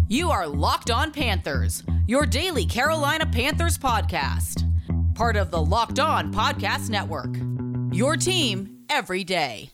You are Locked On Panthers, your daily Carolina Panthers podcast. Part of the Locked On Podcast Network. Your team every day.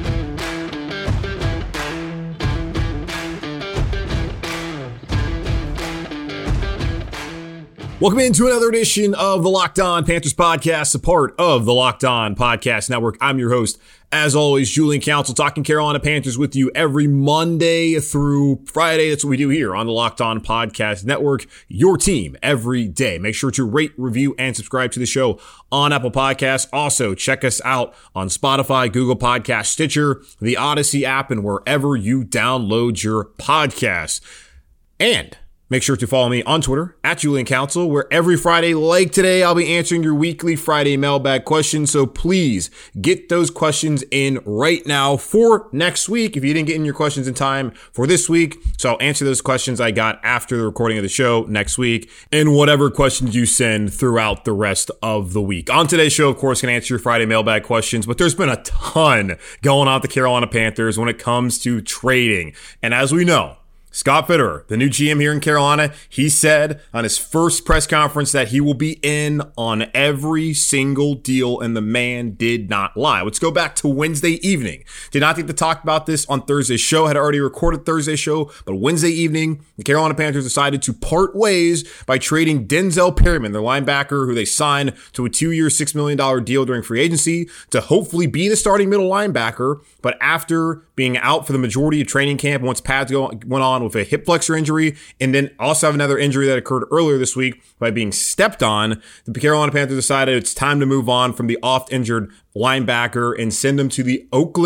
Welcome into another edition of the Locked On Panthers podcast, a part of the Locked On Podcast Network. I'm your host, as always, Julian Council, talking Carolina Panthers with you every Monday through Friday. That's what we do here on the Locked On Podcast Network, your team every day. Make sure to rate, review, and subscribe to the show on Apple Podcasts. Also, check us out on Spotify, Google Podcasts, Stitcher, the Odyssey app, and wherever you download your podcasts. And make sure to follow me on Twitter at Julian Council, where every Friday, like today, I'll be answering your weekly Friday mailbag questions. So please get those questions in right now for next week if you didn't get in your questions in time for this week. So I'll answer those questions I got after the recording of the show next week and whatever questions you send throughout the rest of the weweek. On today's show, of course, can answer your Friday mailbag questions, but there's been a ton going on with the Carolina Panthers when it comes to trading. And as we know, Scott Fitterer, the new GM here in Carolina, he said on his first press conference that he will be in on every single deal, and the man did not lie. Let's go back to Wednesday evening. Did not think to talk about this on Thursday's show, had already recorded Thursday's show, but Wednesday evening, the Carolina Panthers decided to part ways by trading Denzel Perryman, their linebacker, who they signed to a 2-year, $6 million deal during free agency to hopefully be the starting middle linebacker. But after being out for the majority of training camp, once pads went on with a hip flexor injury, and then also have another injury that occurred earlier this week by being stepped on, the Carolina Panthers decided it's time to move on from the oft-injured linebacker and send him to the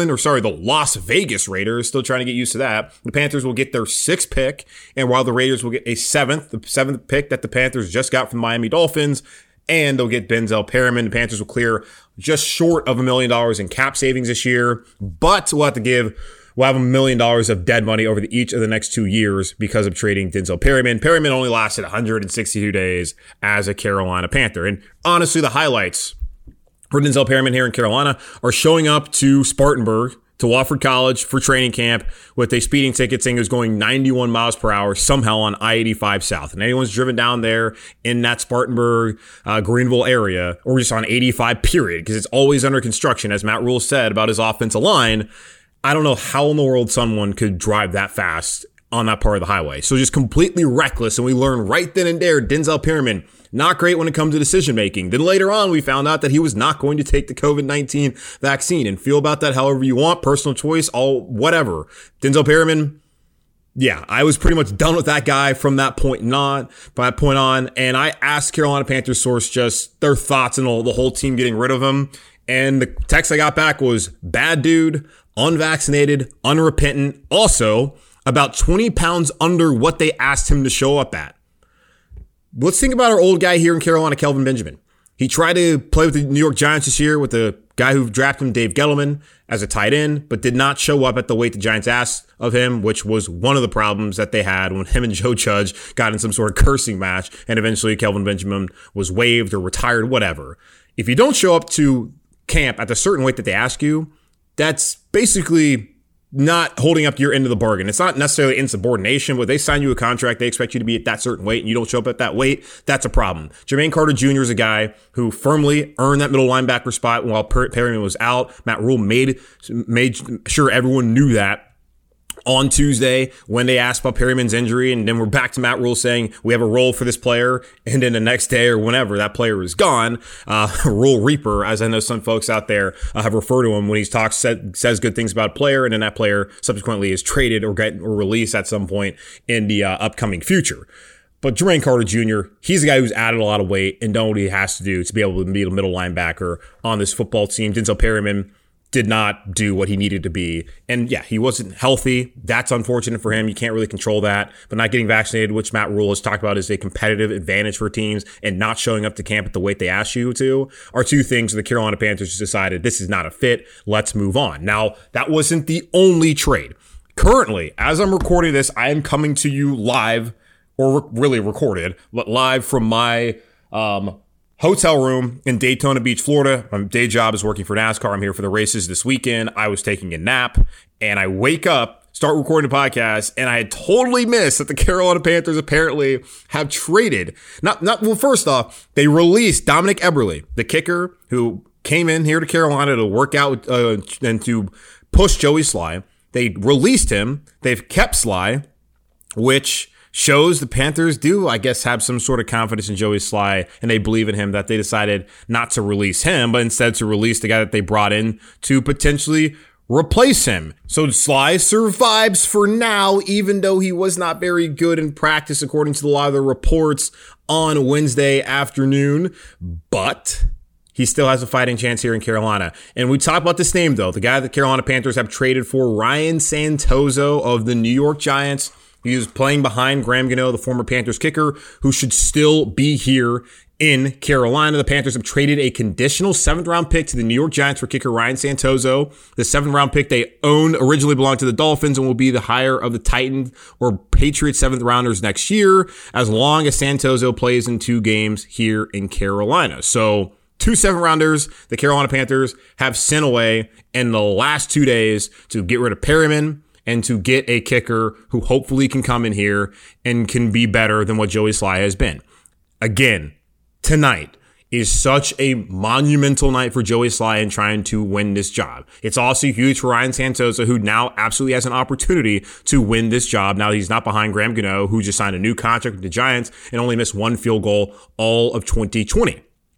Las Vegas Raiders. Still trying to get used to that. The Panthers will get their 6th pick, and while the Raiders will get the 7th pick that the Panthers just got from the Miami Dolphins, and they'll get Denzel Perryman. The Panthers will clear just short of $1 million in cap savings this year, but we'll have $1 million of dead money over each of the next 2 years because of trading Denzel Perryman. Perryman only lasted 162 days as a Carolina Panther. And honestly, the highlights for Denzel Perryman here in Carolina are showing up to Spartanburg, to Wofford College for training camp with a speeding ticket saying he was going 91 miles per hour somehow on I-85 South. And anyone's driven down there in that Spartanburg, Greenville area, or just on 85 period, because it's always under construction, as Matt Rhule said about his offensive line. I don't know how in the world someone could drive that fast on that part of the highway. So just completely reckless. And we learned right then and there, Denzel Perryman, not great when it comes to decision making. Then later on, we found out that he was not going to take the COVID-19 vaccine, and feel about that however you want, personal choice, all whatever. Denzel Perryman, yeah, I was pretty much done with that guy from that point on. And I asked Carolina Panthers source just their thoughts on the whole team getting rid of him. And the text I got back was bad dude, unvaccinated, unrepentant, also about 20 pounds under what they asked him to show up at. Let's think about our old guy here in Carolina, Kelvin Benjamin. He tried to play with the New York Giants this year with the guy who drafted him, Dave Gettleman, as a tight end, but did not show up at the weight the Giants asked of him, which was one of the problems that they had when him and Joe Judge got in some sort of cursing match, and eventually Kelvin Benjamin was waived or retired, whatever. If you don't show up to camp at the certain weight that they ask you, that's basically not holding up your end of the bargain. It's not necessarily insubordination, but they sign you a contract, they expect you to be at that certain weight, and you don't show up at that weight, that's a problem. Jermaine Carter Jr. is a guy who firmly earned that middle linebacker spot while Perryman was out. Matt Rhule made sure everyone knew that on Tuesday when they asked about Perryman's injury, and then we're back to Matt Rhule saying we have a role for this player, and then the next day or whenever that player is gone, Rhule Reaper, as I know some folks out there have referred to him when he says good things about a player, and then that player subsequently is traded or released at some point in the upcoming future. But Jermaine Carter Jr., he's a guy who's added a lot of weight and done what he has to do to be able to be a middle linebacker on this football team. Denzel Perryman did not do what he needed to be. And yeah, he wasn't healthy. That's unfortunate for him. You can't really control that. But not getting vaccinated, which Matt Rhule has talked about is a competitive advantage for teams, and not showing up to camp at the weight they asked you to, are two things the Carolina Panthers just decided this is not a fit. Let's move on. Now, that wasn't the only trade. Currently, as I'm recording this, I am coming to you live, or really recorded, but live from my hotel room in Daytona Beach, Florida. My day job is working for NASCAR. I'm here for the races this weekend. I was taking a nap, and I wake up start recording the podcast, and I had totally missed that the Carolina Panthers apparently have traded. Well, first off, they released Dominic Eberle, the kicker who came in here to Carolina to work out and to push Joey Slye. They released him. They've kept Slye, which shows the Panthers do, I guess, have some sort of confidence in Joey Slye, and they believe in him, that they decided not to release him, but instead to release the guy that they brought in to potentially replace him. So Slye survives for now, even though he was not very good in practice, according to a lot of the reports on Wednesday afternoon. But he still has a fighting chance here in Carolina. And we talk about this name, though. The guy that the Carolina Panthers have traded for, Ryan Santoso of the New York Giants. He was playing behind Graham Gano, the former Panthers kicker, who should still be here in Carolina. The Panthers have traded a conditional 7th-round pick to the New York Giants for kicker Ryan Santoso. The 7th-round pick they owned originally belonged to the Dolphins and will be the hire of the Titans or Patriots 7th-rounders next year, as long as Santoso plays in 2 games here in Carolina. So 2 7th-rounders the Carolina Panthers have sent away in the last 2 days to get rid of Perryman and to get a kicker who hopefully can come in here and can be better than what Joey Slye has been. Again, tonight is such a monumental night for Joey Slye in trying to win this job. It's also huge for Ryan Santoso, who now absolutely has an opportunity to win this job. Now he's not behind Graham Gano, who just signed a new contract with the Giants and only missed 1 field goal all of 2020.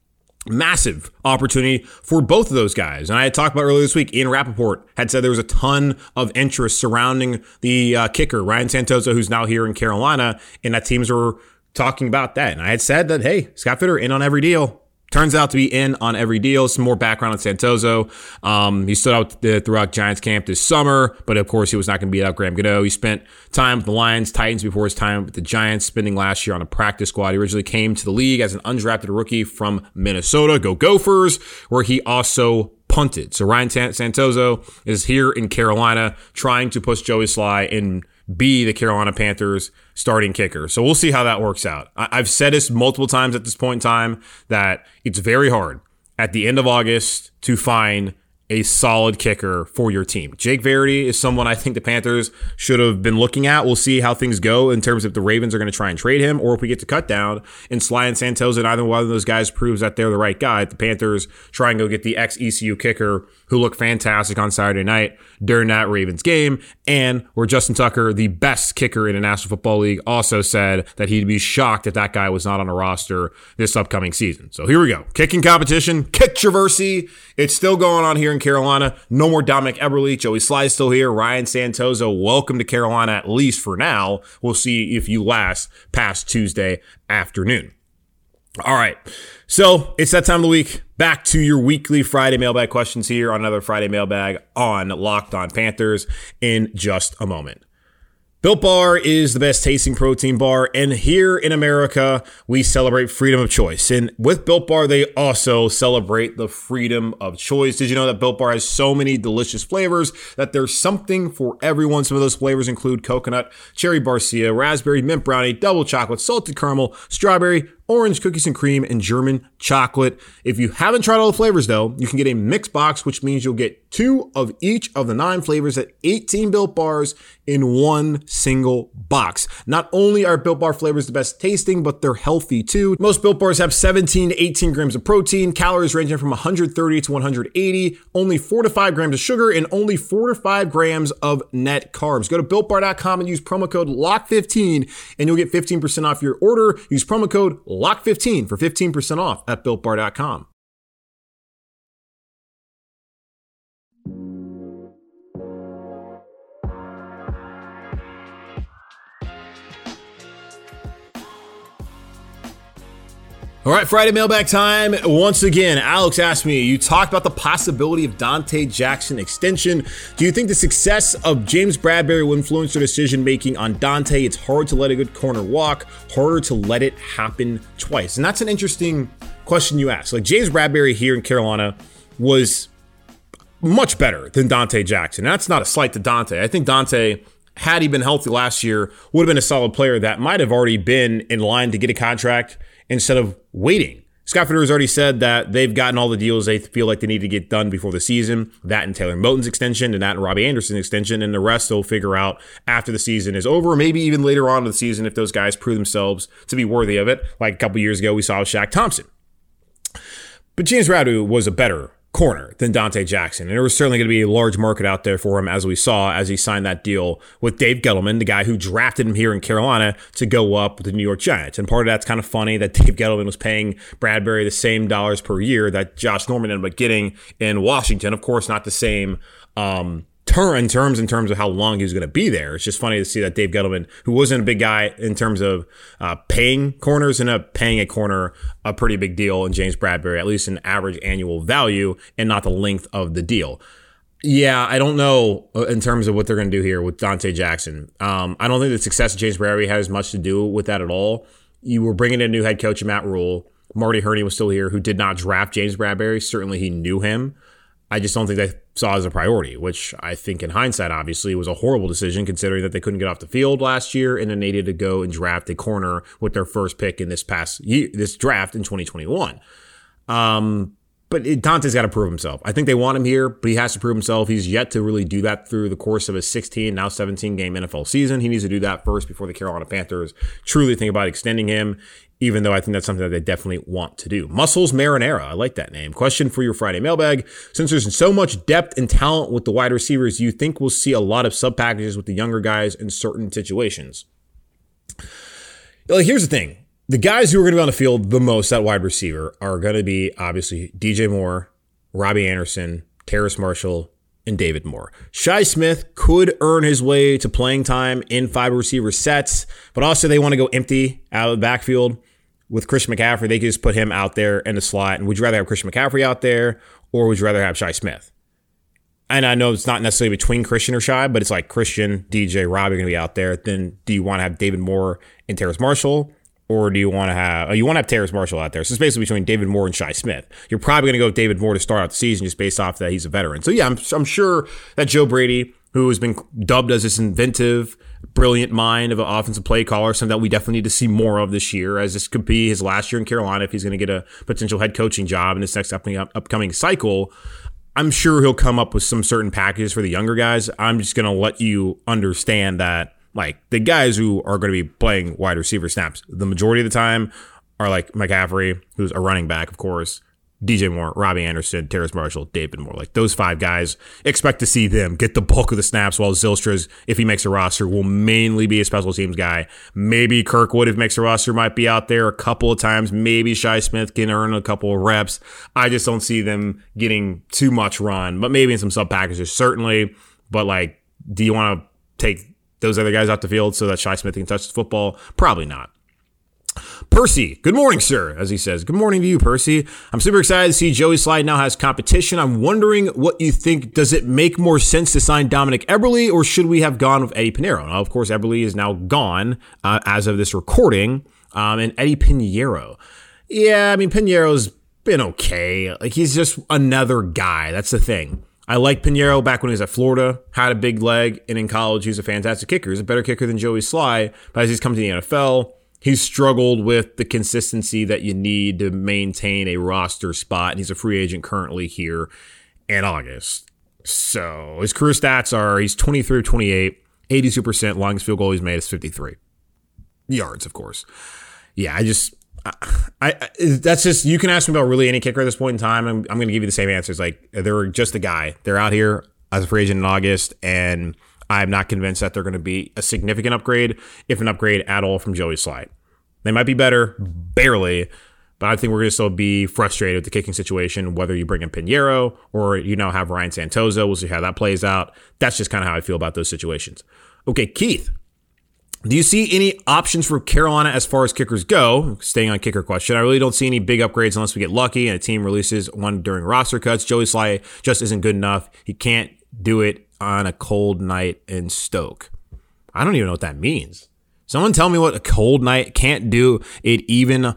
Massive opportunity for both of those guys. And I had talked about earlier this week, Ian Rappaport had said there was a ton of interest surrounding the kicker, Ryan Santoso, who's now here in Carolina, and that teams were talking about that. And I had said that, hey, Scott Fitter in on every deal. Turns out to be in on every deal. Some more background on Santoso. He stood out throughout Giants camp this summer, but of course he was not going to beat out Graham Gano. He spent time with the Lions, Titans before his time with the Giants, spending last year on a practice squad. He originally came to the league as an undrafted rookie from Minnesota, go Gophers, where he also punted. So Ryan Santoso is here in Carolina trying to push Joey Slye and be the Carolina Panthers starting kicker. So we'll see how that works out. I've said this multiple times at this point in time that it's very hard at the end of August to find a solid kicker for your team. Jake Verity is someone I think the Panthers should have been looking at. We'll see how things go in terms of the Ravens are going to try and trade him, or if we get to cut down and Slye and Santoso, and either one of those guys proves that they're the right guy. The Panthers try and go get the ex-ECU kicker who looked fantastic on Saturday night during that Ravens game, and where Justin Tucker, the best kicker in the National Football League, also said that he'd be shocked if that guy was not on a roster this upcoming season. So here we go. Kicking competition, controversy. It's still going on here in Carolina. No more Dominic Eberle. Joey Slye still here. Ryan Santoso, welcome to Carolina, at least for now. We'll see if you last past Tuesday afternoon. All right. So it's that time of the week. Back to your weekly Friday mailbag questions here on another Friday mailbag on Locked On Panthers in just a moment. Built Bar is the best tasting protein bar, and here in America, we celebrate freedom of choice. And with Built Bar, they also celebrate the freedom of choice. Did you know that Built Bar has so many delicious flavors that there's something for everyone? Some of those flavors include coconut, cherry barcia, raspberry, mint brownie, double chocolate, salted caramel, strawberry, orange, cookies and cream, and German chocolate. If you haven't tried all the flavors, though, you can get a mixed box, which means you'll get 2 of each of the 9 flavors at 18 Built Bars in one single box. Not only are Built Bar flavors the best tasting, but they're healthy too. Most Built Bars have 17 to 18 grams of protein, calories ranging from 130 to 180, only 4 to 5 grams of sugar, and only 4 to 5 grams of net carbs. Go to BuiltBar.com and use promo code LOCK15 and you'll get 15% off your order. Use promo code LOCK15 for 15% off at BuiltBar.com. All right, Friday mailbag time. Once again, Alex asked me, you talked about the possibility of Donte Jackson extension. Do you think the success of James Bradberry will influence their decision-making on Donte? It's hard to let a good corner walk, harder to let it happen twice. And that's an interesting question you asked. Like, James Bradberry here in Carolina was much better than Donte Jackson. And that's not a slight to Donte. I think Donte, had he been healthy last year, would have been a solid player that might have already been in line to get a contract instead of waiting Scott Fitterer has already said that they've gotten all the deals they feel like they need to get done before the season. That and Taylor Moton's extension, and that and Robbie Anderson's extension, and the rest they'll figure out after the season is over, or maybe even later on in the season if those guys prove themselves to be worthy of it. Like a couple years ago, we saw with Shaq Thompson. But James Radu was a better corner than Dante Jackson. And there was certainly going to be a large market out there for him, as we saw as he signed that deal with Dave Gettleman, the guy who drafted him here in Carolina to go up with the New York Giants. And part of that's kind of funny that Dave Gettleman was paying Bradbury the same dollars per year that Josh Norman ended up getting in Washington. Of course, not the same in terms of how long he was going to be there. It's just funny to see that Dave Gettleman, who wasn't a big guy in terms of paying corners, ended up paying a corner a pretty big deal in James Bradbury, at least an average annual value and not the length of the deal. Yeah, I don't know in terms of what they're going to do here with Dante Jackson. I don't think the success of James Bradbury has much to do with that at all. You were bringing in a new head coach, Matt Rule. Marty Hurney was still here, who did not draft James Bradbury. Certainly he knew him. I just don't think they saw it as a priority, which I think in hindsight, obviously, was a horrible decision considering that they couldn't get off the field last year and then they needed to go and draft a corner with their first pick in this draft in 2021. But Dante's got to prove himself. I think they want him here, but he has to prove himself. He's yet to really do that through the course of a 16, now 17-game NFL season. He needs to do that first before the Carolina Panthers truly think about extending him, even though I think that's something that they definitely want to do. Muscles Marinara. I like that name. Question for your Friday mailbag. Since there's so much depth and talent with the wide receivers, do you think we'll see a lot of sub packages with the younger guys in certain situations? Here's the thing. The guys who are going to be on the field the most at wide receiver are going to be, obviously, DJ Moore, Robbie Anderson, Terrace Marshall, and David Moore. Shi Smith could earn his way to playing time in 5 receiver sets, but also they want to go empty out of the backfield. With Christian McCaffrey, they could just put him out there in the slot. And would you rather have Christian McCaffrey out there, or would you rather have Shi Smith? And I know it's not necessarily between Christian or Shi, but it's like Christian, DJ, Robbie are going to be out there. Then do you want to have David Moore and Terrace Marshall? Or do you want to have Terrace Marshall out there? So it's basically between David Moore and Shi Smith. You're probably going to go with David Moore to start out the season just based off that he's a veteran. So yeah, I'm sure that Joe Brady, who has been dubbed as this inventive, brilliant mind of an offensive play caller, something that we definitely need to see more of this year, as this could be his last year in Carolina if he's going to get a potential head coaching job in this next upcoming cycle. I'm sure he'll come up with some certain packages for the younger guys. I'm just going to let you understand that like the guys who are going to be playing wide receiver snaps, the majority of the time are like McCaffrey, who's a running back, of course, DJ Moore, Robbie Anderson, Terrace Marshall, David Moore. Like those 5 guys, expect to see them get the bulk of the snaps, while Zylstra's, if he makes a roster, will mainly be a special teams guy. Maybe Kirkwood, if he makes a roster, might be out there a couple of times. Maybe Shi Smith can earn a couple of reps. I just don't see them getting too much run, but maybe in some sub packages, certainly. But like, do you want to take those other guys off the field so that Shi Smith can touch the football? Probably not. Percy, good morning, sir, as he says. Good morning to you, Percy. I'm super excited to see Joey Slye now has competition. I'm wondering what you think. Does it make more sense to sign Dominic Eberle, or should we have gone with Eddie Pinheiro? Now, of course, Eberle is now gone as of this recording, and Eddie Pinheiro. Yeah, I mean, Pinheiro's been okay. Like, he's just another guy. That's the thing. I like Pinheiro back when he was at Florida, had a big leg, and in college, he was a fantastic kicker. He's a better kicker than Joey Slye, but as he's come to the NFL, he's struggled with the consistency that you need to maintain a roster spot, and he's a free agent currently here in August. So his career stats are he's 23 of 28, 82%, longest field goal he's made is 53 yards, of course. Yeah, I that's just, you can ask me about really any kicker at this point in time. I'm going to give you the same answers. Like, they're just a guy. They're out here as a free agent in August, and I'm not convinced that they're going to be a significant upgrade, if an upgrade at all, from Joey Slye. They might be better, barely, but I think we're going to still be frustrated with the kicking situation, whether you bring in Pinheiro or you now have Ryan Santoso. We'll see how that plays out. That's just kind of how I feel about those situations. Okay, Keith. Do you see any options for Carolina as far as kickers go? Staying on kicker question, I really don't see any big upgrades unless we get lucky and a team releases one during roster cuts. Joey Slye just isn't good enough. He can't do it on a cold night in Stoke. I don't even know what that means. Someone tell me what a cold night can't do it even.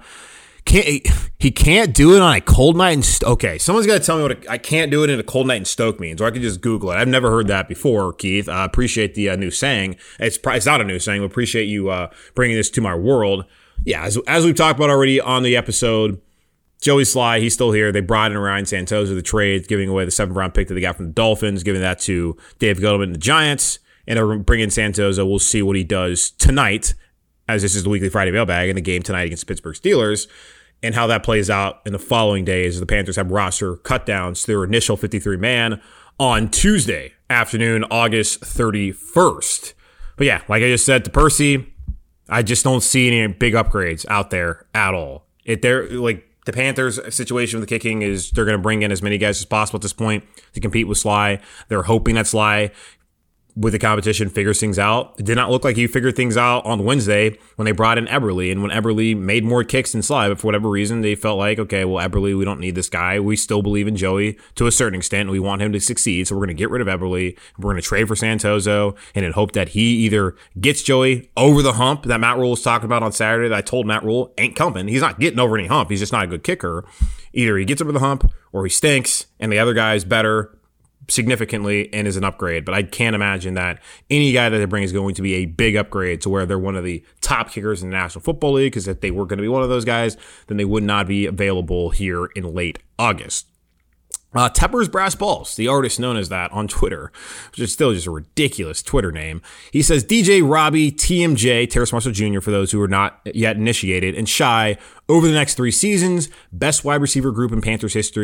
He can't do it on a cold night in Stoke. Okay, someone's got to tell me what I can't do it in a cold night in Stoke means, or I could just Google it. I've never heard that before, Keith. I appreciate the new saying. It's not a new saying. I appreciate you bringing this to my world. Yeah, as we've talked about already on the episode, Joey Sly, he's still here. They brought in Ryan Santoso, the trade, giving away the 7th-round pick that they got from the Dolphins, giving that to Dave Gettleman and the Giants. And they're bringing in Santoso. We'll see what he does tonight, as this is the weekly Friday mailbag, and the game tonight against the Pittsburgh Steelers, and how that plays out in the following days. The Panthers have roster cutdowns to their initial 53-man on Tuesday afternoon, August 31st. But yeah, like I just said to Percy, I just don't see any big upgrades out there at all. The Panthers' situation with the kicking is they're going to bring in as many guys as possible at this point to compete with Sly. They're hoping that Sly, with the competition, figures things out. It did not look like he figured things out on Wednesday when they brought in Eberle, and when Eberle made more kicks than Sly, but for whatever reason, they felt like, okay, well, Eberle, we don't need this guy. We still believe in Joey to a certain extent. We want him to succeed, so we're going to get rid of Eberle. We're going to trade for Santoso, and in hope that he either gets Joey over the hump that Matt Rule was talking about on Saturday that I told Matt Rule ain't coming. He's not getting over any hump. He's just not a good kicker. Either he gets over the hump or he stinks, and the other guy is better significantly and is an upgrade. But I can't imagine that any guy that they bring is going to be a big upgrade to where they're one of the top kickers in the National Football League, because if they were going to be one of those guys, then they would not be available here in late August. Tepper's Brass Balls, the artist known as that on Twitter, which is still just a ridiculous Twitter name. He says, DJ, Robbie, TMJ, Terrace Marshall Jr., for those who are not yet initiated, and Shy over the next 3 seasons, best wide receiver group in Panthers history, ?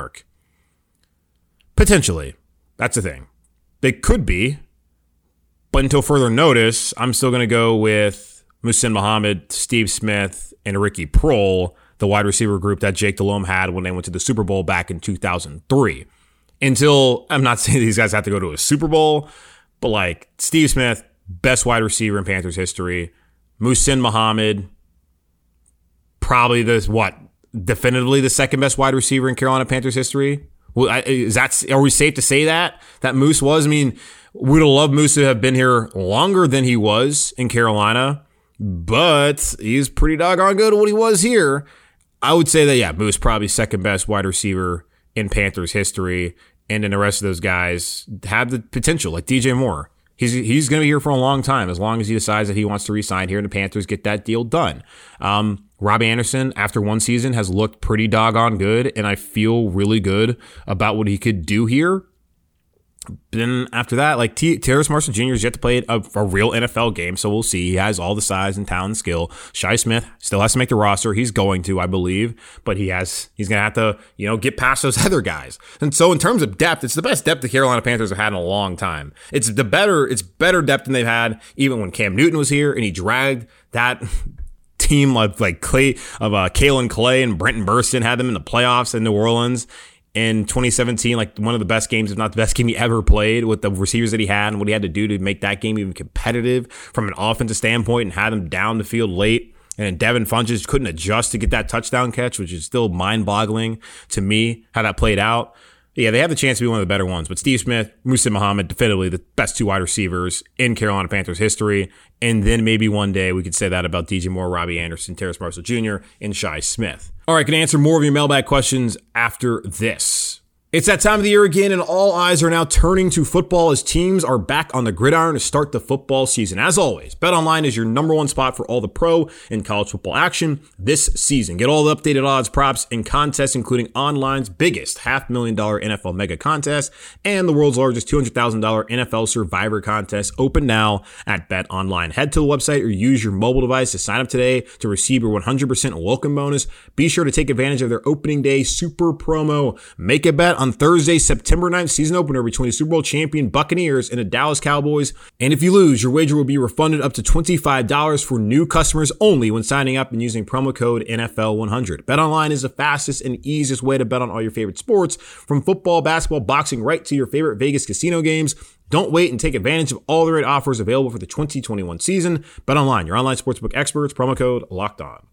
Potentially. That's the thing. They could be, but until further notice, I'm still going to go with Muhsin Muhammad, Steve Smith, and Ricky Prohl, the wide receiver group that Jake Delhomme had when they went to the Super Bowl back in 2003. Until, I'm not saying these guys have to go to a Super Bowl, but like Steve Smith, best wide receiver in Panthers history. Muhsin Muhammad, probably definitively the second best wide receiver in Carolina Panthers history. Well, are we safe to say that Moose was? I mean, we'd have loved Moose to have been here longer than he was in Carolina, but he's pretty doggone good at what he was here. I would say that, yeah, Moose probably second best wide receiver in Panthers history, and then the rest of those guys have the potential, like DJ Moore. He's going to be here for a long time, as long as he decides that he wants to re-sign here and the Panthers get that deal done. Robbie Anderson, after 1 season, has looked pretty doggone good, and I feel really good about what he could do here. Then after that, like Terrace Marshall Jr. has yet to play a real NFL game, so we'll see. He has all the size and talent and skill. Shi Smith still has to make the roster. He's going to, I believe, but he's going to have to, get past those other guys. And so in terms of depth, it's the best depth the Carolina Panthers have had in a long time. It's better depth than they've had even when Cam Newton was here and he dragged that team of Kalen Clay and Brenton Burston, had them in the playoffs in New Orleans in 2017, like one of the best games, if not the best game he ever played, with the receivers that he had and what he had to do to make that game even competitive from an offensive standpoint, and had them down the field late. And then Devin Funchess couldn't adjust to get that touchdown catch, which is still mind-boggling to me how that played out. Yeah, they have the chance to be one of the better ones, but Steve Smith, Muhsin Muhammad, definitively the best 2 wide receivers in Carolina Panthers history. And then maybe one day we could say that about DJ Moore, Robbie Anderson, Terrace Marshall Jr., and Shi Smith. All right, can answer more of your mailbag questions after this. It's that time of the year again, and all eyes are now turning to football as teams are back on the gridiron to start the football season. As always, BetOnline is your number 1 spot for all the pro and college football action this season. Get all the updated odds, props, and contests, including online's biggest $500,000 NFL mega contest and the world's largest $200,000 NFL Survivor contest, open now at BetOnline. Head to the website or use your mobile device to sign up today to receive your 100% welcome bonus. Be sure to take advantage of their opening day super promo. Make a bet on Thursday, September 9th, season opener between the Super Bowl champion Buccaneers and the Dallas Cowboys. And if you lose, your wager will be refunded up to $25 for new customers only when signing up and using promo code NFL100. BetOnline is the fastest and easiest way to bet on all your favorite sports, from football, basketball, boxing, right to your favorite Vegas casino games. Don't wait and take advantage of all the great offers available for the 2021 season. BetOnline, your online sportsbook experts, promo code LOCKEDON.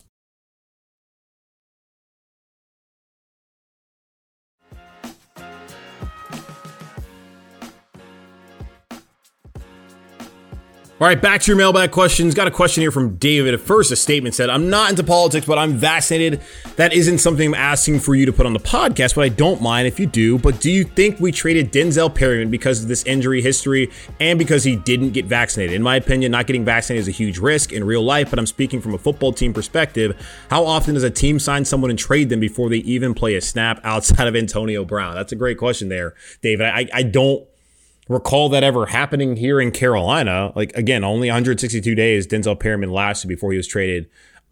All right, back to your mailbag questions. Got a question here from David. First, a statement said, I'm not into politics, but I'm vaccinated. That isn't something I'm asking for you to put on the podcast, but I don't mind if you do. But do you think we traded Denzel Perryman because of this injury history and because he didn't get vaccinated? In my opinion, not getting vaccinated is a huge risk in real life, but I'm speaking from a football team perspective. How often does a team sign someone and trade them before they even play a snap outside of Antonio Brown? That's a great question there, David. I don't recall that ever happening here in Carolina. Like, again, only 162 days Denzel Perryman lasted before he was traded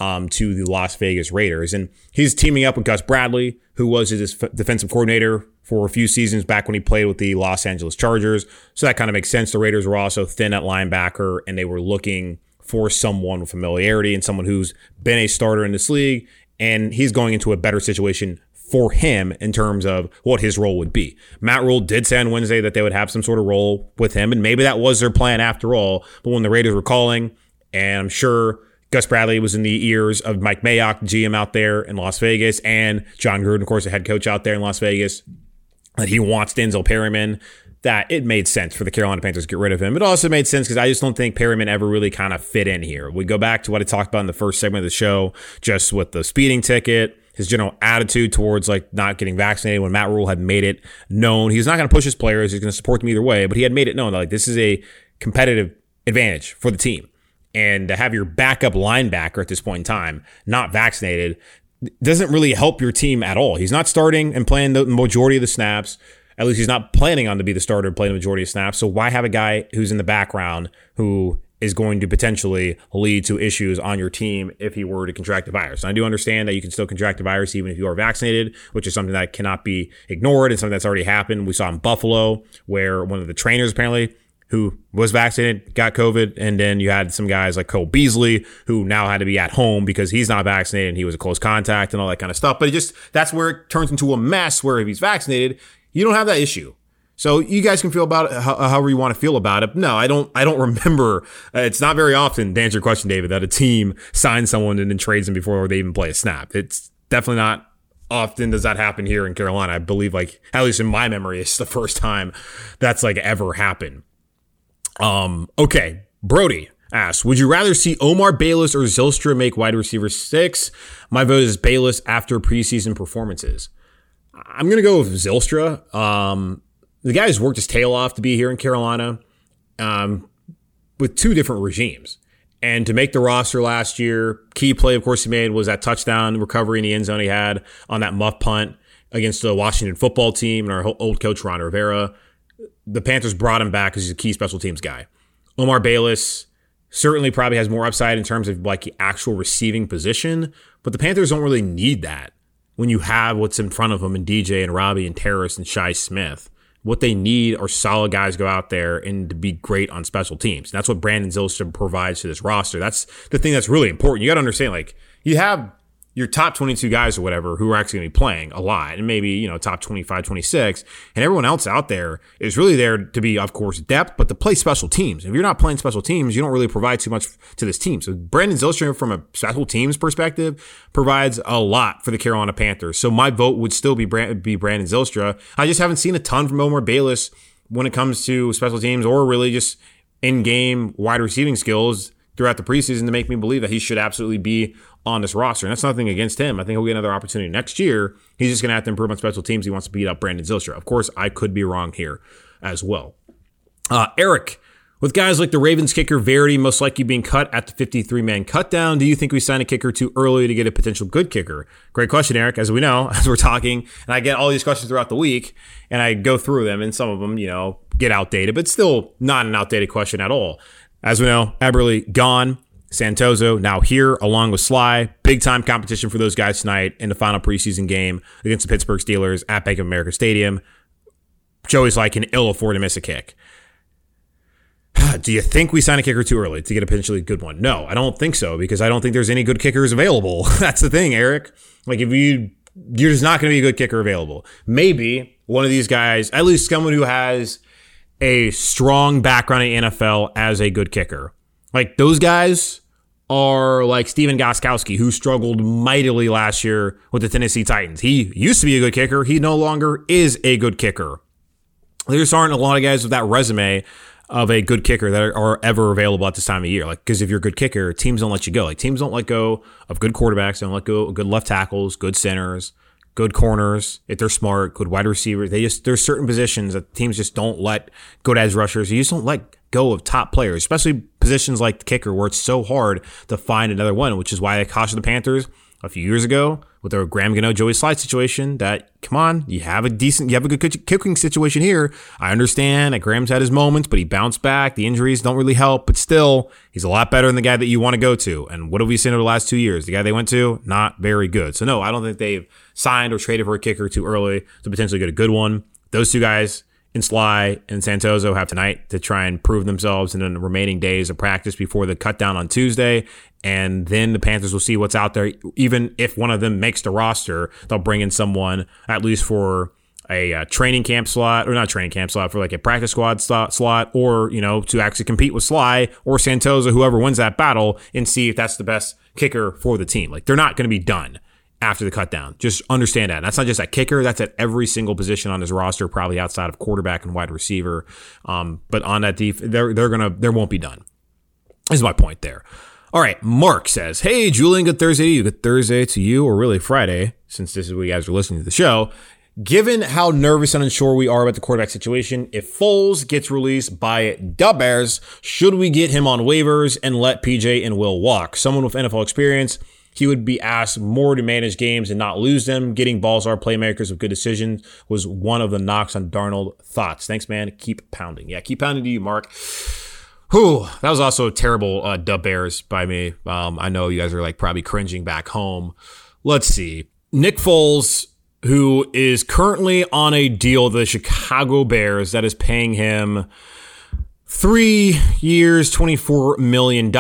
to the Las Vegas Raiders. And he's teaming up with Gus Bradley, who was his defensive coordinator for a few seasons back when he played with the Los Angeles Chargers. So that kind of makes sense. The Raiders were also thin at linebacker, and they were looking for someone with familiarity and someone who's been a starter in this league. And he's going into a better situation for him in terms of what his role would be. Matt Rule did say on Wednesday that they would have some sort of role with him, and maybe that was their plan after all. But when the Raiders were calling, and I'm sure Gus Bradley was in the ears of Mike Mayock, GM out there in Las Vegas, and John Gruden, of course, the head coach out there in Las Vegas, that he wants Denzel Perryman, that it made sense for the Carolina Panthers to get rid of him. It also made sense because I just don't think Perryman ever really kind of fit in here. We go back to what I talked about in the first segment of the show, just with the speeding ticket, his general attitude towards like not getting vaccinated when Matt Rule had made it known. He's not going to push his players. He's going to support them either way, but he had made it known that like this is a competitive advantage for the team. And to have your backup linebacker at this point in time not vaccinated doesn't really help your team at all. He's not starting and playing the majority of the snaps. At least he's not planning on to be the starter and playing the majority of snaps. So why have a guy who's in the background who is going to potentially lead to issues on your team if he were to contract the virus? And I do understand that you can still contract the virus even if you are vaccinated, which is something that cannot be ignored and something that's already happened. We saw in Buffalo where one of the trainers apparently who was vaccinated got COVID, and then you had some guys like Cole Beasley who now had to be at home because he's not vaccinated and he was a close contact and all that kind of stuff. But that's where it turns into a mess where if he's vaccinated, you don't have that issue. So you guys can feel about it however you want to feel about it. No, I don't remember. It's not very often, to answer your question, David, that a team signs someone and then trades them before they even play a snap. It's definitely not often does that happen here in Carolina. I believe, like, at least in my memory, it's the first time that's like ever happened. Okay. Brody asks, would you rather see Omar Bayless or Zylstra make wide receiver 6? My vote is Bayless after preseason performances. I'm going to go with Zylstra. The guy has worked his tail off to be here in Carolina with two different regimes. And to make the roster last year, key play, of course, he made was that touchdown recovery in the end zone he had on that muff punt against the Washington football team and our old coach, Ron Rivera. The Panthers brought him back because he's a key special teams guy. Omar Bayless certainly probably has more upside in terms of like the actual receiving position, but the Panthers don't really need that when you have what's in front of them in DJ and Robbie and Terrace and Shi Smith. What they need are solid guys to go out there and to be great on special teams. And that's what Brandon Zylstra provides to this roster. That's the thing that's really important. You got to understand, like, you have your top 22 guys or whatever who are actually going to be playing a lot, and maybe, top 25, 26, and everyone else out there is really there to be, of course, depth, but to play special teams. If you're not playing special teams, you don't really provide too much to this team. So Brandon Zylstra, from a special teams perspective, provides a lot for the Carolina Panthers. So my vote would still be Brandon Zylstra. I just haven't seen a ton from Omar Bayless when it comes to special teams or really just in-game wide receiving skills throughout the preseason to make me believe that he should absolutely be on this roster. And that's nothing against him. I think he'll get another opportunity next year. He's just going to have to improve on special teams. He wants to beat up Brandon Zylstra. Of course, I could be wrong here as well. Eric, with guys like the Ravens kicker Verity most likely being cut at the 53-man cutdown, do you think we sign a kicker too early to get a potential good kicker? Great question, Eric. As we know, as we're talking, and I get all these questions throughout the week, and I go through them, and some of them, get outdated, but still not an outdated question at all. As we know, Eberle gone. Santoso now here along with Sly. Big time competition for those guys tonight in the final preseason game against the Pittsburgh Steelers at Bank of America Stadium. Joey's like can ill afford to miss a kick. Do you think we sign a kicker too early to get a potentially good one? No, I don't think so, because I don't think there's any good kickers available. That's the thing, Eric. Like, if you're just not going to be a good kicker available. Maybe one of these guys, at least someone who has a strong background in NFL as a good kicker. Like, those guys are like Steven Gostkowski, who struggled mightily last year with the Tennessee Titans. He used to be a good kicker. He no longer is a good kicker. There just aren't a lot of guys with that resume of a good kicker that are ever available at this time of year. Like, because if you're a good kicker, teams don't let you go. Like, teams don't let go of good quarterbacks. They don't let go of good left tackles, good centers, good corners. If they're smart, good wide receivers. There's certain positions that teams just don't let go to edge rushers. You just don't let go of top players, especially positions like the kicker where it's so hard to find another one, which is why I cautioned the Panthers a few years ago with their Graham Gano, Joey Slide situation that, come on, you have a good kicking situation here. I understand that Graham's had his moments, but he bounced back. The injuries don't really help, but still, he's a lot better than the guy that you want to go to. And what have we seen over the last 2 years? The guy they went to, not very good. So no, I don't think they've signed or traded for a kicker too early to potentially get a good one. Those two guys in Sly and Santoso have tonight to try and prove themselves in the remaining days of practice before the cut down on Tuesday. And then the Panthers will see what's out there. Even if one of them makes the roster, they'll bring in someone at least for a training camp slot, or not training camp slot, for like a practice squad slot, or, you know, to actually compete with Sly or Santoso, whoever wins that battle, and see if that's the best kicker for the team. Like, they're not going to be done after the cut down. Just understand that. And that's not just at kicker. That's at every single position on his roster, probably outside of quarterback and wide receiver. But on that they won't be done. Is my point there. All right. Mark says, hey, Julian, good Thursday to you. Good Thursday to you, or really Friday, since this is what you guys are listening to the show. Given how nervous and unsure we are about the quarterback situation, if Foles gets released by the Bears, should we get him on waivers and let PJ and Will walk? Someone with NFL experience, he would be asked more to manage games and not lose them. Getting balls to our playmakers with good decisions was one of the knocks on Darnold. Thoughts? Thanks, man. Keep pounding. Yeah, keep pounding to you, Mark. Whew, that was also a terrible dub Bears by me. I know you guys are like probably cringing back home. Let's see. Nick Foles, who is currently on a deal with the Chicago Bears that is paying him 3 years, $24 million.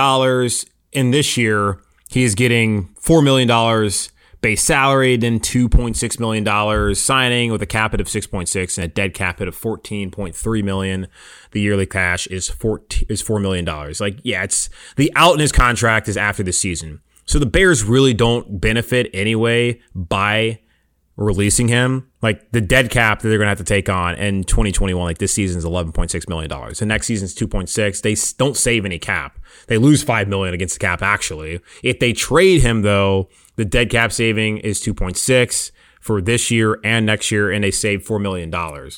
And this year, he is getting $4 million base salary, then $2.6 million signing with a cap hit of 6.6 and a dead cap hit of 14.3 million. The yearly cash is $4 million. Like, yeah, it's the out in his contract is after the season. So the Bears really don't benefit anyway by releasing him. Like, the dead cap that they're going to have to take on in 2021, like this season's $11.6 million. The next season's 2.6. They don't save any cap. They lose $5 million against the cap, actually. If they trade him, though, the dead cap saving is 2.6 for this year and next year, and they save $4 million.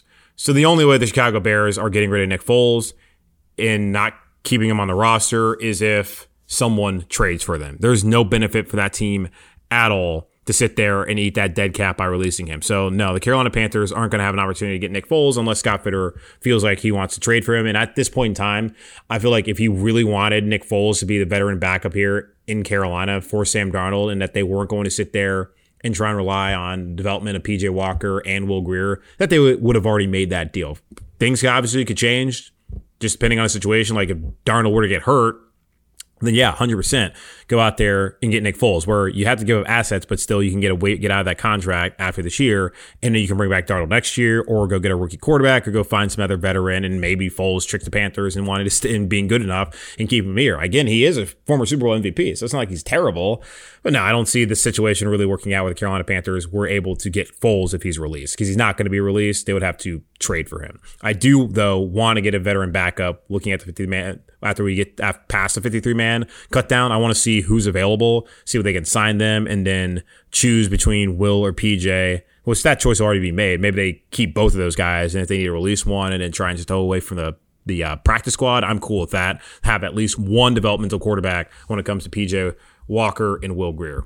So the only way the Chicago Bears are getting rid of Nick Foles and not keeping him on the roster is if someone trades for them. There's no benefit for that team at all to sit there and eat that dead cap by releasing him. So no, the Carolina Panthers aren't going to have an opportunity to get Nick Foles unless Scott Fitterer feels like he wants to trade for him. And at this point in time, I feel like if he really wanted Nick Foles to be the veteran backup here in Carolina for Sam Darnold, and that they weren't going to sit there and try and rely on development of PJ Walker and Will Grier, that they would have already made that deal. Things obviously could change just depending on the situation. Like if Darnold were to get hurt, then yeah, 100% go out there and get Nick Foles, where you have to give up assets, but still you can get out of that contract after this year, and then you can bring back Darnold next year, or go get a rookie quarterback, or go find some other veteran, and maybe Foles tricked the Panthers and wanted to stay in being good enough and keep him here. Again, he is a former Super Bowl MVP, so it's not like he's terrible. But no, I don't see the situation really working out with the Carolina Panthers. We're able to get Foles if he's released, because he's not going to be released. They would have to trade for him. I do, though, want to get a veteran backup looking at the 50-man. After we get past the 53-man cut down, I want to see who's available, see what they can sign them, and then choose between Will or PJ. Well, that choice will already be made. Maybe they keep both of those guys, and if they need to release one and then try and just throw away from the practice squad, I'm cool with that. Have at least one developmental quarterback when it comes to PJ Walker and Will Grier.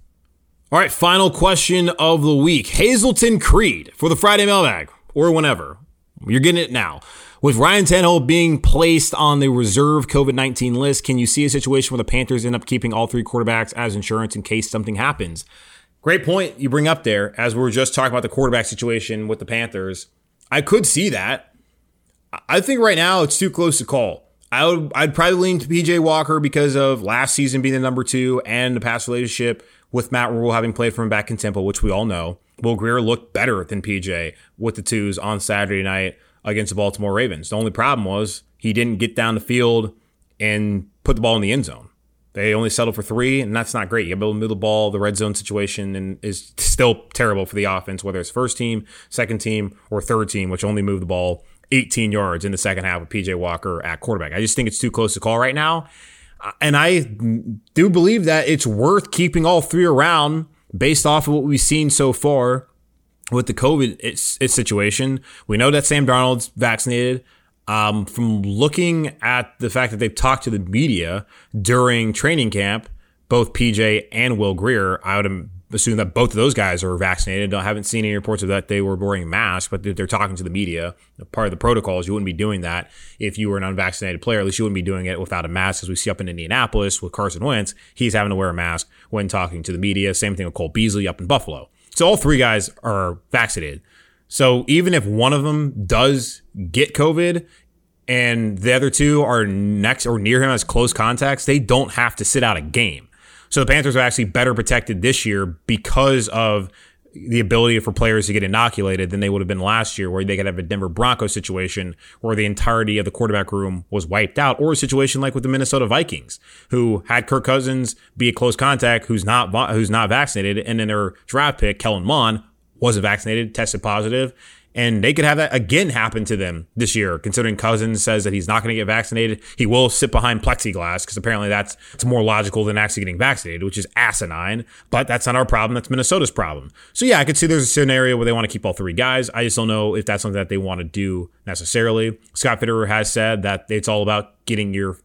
All right, final question of the week. Hazelton Creed for the Friday mailbag, or whenever. You're getting it now. With Ryan Tannehill being placed on the reserve COVID-19 list, can you see a situation where the Panthers end up keeping all three quarterbacks as insurance in case something happens? Great point you bring up there. As we were just talking about the quarterback situation with the Panthers, I could see that. I think right now it's too close to call. I'd probably lean to PJ Walker because of last season being the number 2 and the past relationship with Matt Rule having played for him back in Temple, which we all know. Will Grier looked better than PJ with the twos on Saturday night against the Baltimore Ravens. The only problem was he didn't get down the field and put the ball in the end zone. They only settled for 3, and that's not great. You able to move the ball, the red zone situation, and is still terrible for the offense, whether it's first team, second team, or third team, which only move the ball 18 yards in the second half with PJ Walker at quarterback. I just think it's too close to call right now. And I do believe that it's worth keeping all three around based off of what we've seen so far with the COVID situation. We know that Sam Darnold's vaccinated. From looking at the fact that they've talked to the media during training camp, both PJ and Will Grier, I would assume that both of those guys are vaccinated. I haven't seen any reports of that they were wearing masks, but they're talking to the media. Part of the protocol is you wouldn't be doing that if you were an unvaccinated player. At least you wouldn't be doing it without a mask, as we see up in Indianapolis with Carson Wentz. He's having to wear a mask when talking to the media. Same thing with Cole Beasley up in Buffalo. So all three guys are vaccinated. So even if one of them does get COVID and the other two are next or near him as close contacts, they don't have to sit out a game. So the Panthers are actually better protected this year because of the ability for players to get inoculated than they would have been last year, where they could have a Denver Broncos situation where the entirety of the quarterback room was wiped out, or a situation like with the Minnesota Vikings, who had Kirk Cousins be a close contact who's not vaccinated, and then their draft pick, Kellen Mond, wasn't vaccinated, tested positive. And they could have that again happen to them this year, considering Cousins says that he's not going to get vaccinated. He will sit behind plexiglass because apparently it's more logical than actually getting vaccinated, which is asinine. But that's not our problem. That's Minnesota's problem. So yeah, I could see there's a scenario where they want to keep all three guys. I just don't know if that's something that they want to do necessarily. Scott Fitterer has said that it's all about getting your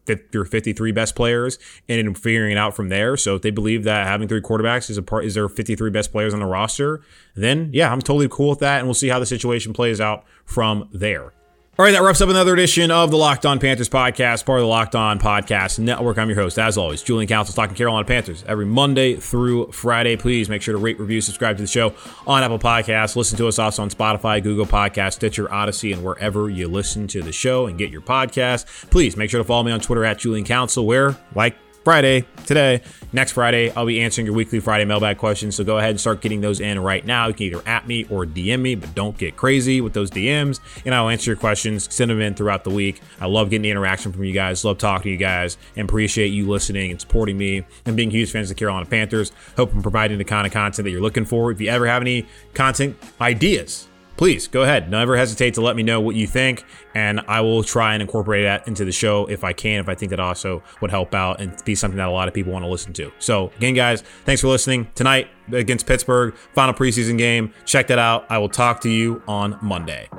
53 best players and then figuring it out from there. So if they believe that having three quarterbacks is their 53 best players on the roster, then yeah, I'm totally cool with that. And we'll see how the situation plays out from there. All right, that wraps up another edition of the Locked On Panthers podcast, part of the Locked On Podcast Network. I'm your host, as always, Julian Council, talking Carolina Panthers every Monday through Friday. Please make sure to rate, review, subscribe to the show on Apple Podcasts. Listen to us also on Spotify, Google Podcasts, Stitcher, Odyssey, and wherever you listen to the show and get your podcast. Please make sure to follow me on Twitter at Julian Council, where, like next Friday, I'll be answering your weekly Friday mailbag questions. So go ahead and start getting those in right now. You can either at me or DM me, but don't get crazy with those DMs, and I'll answer your questions, send them in throughout the week. I love getting the interaction from you guys, love talking to you guys, and appreciate you listening and supporting me and being huge fans of the Carolina Panthers. Hope I'm providing the kind of content that you're looking for. If you ever have any content ideas, please go ahead. Never hesitate to let me know what you think, and I will try and incorporate that into the show if I can, if I think that also would help out and be something that a lot of people want to listen to. So again, guys, thanks for listening. Tonight against Pittsburgh, final preseason game. Check that out. I will talk to you on Monday.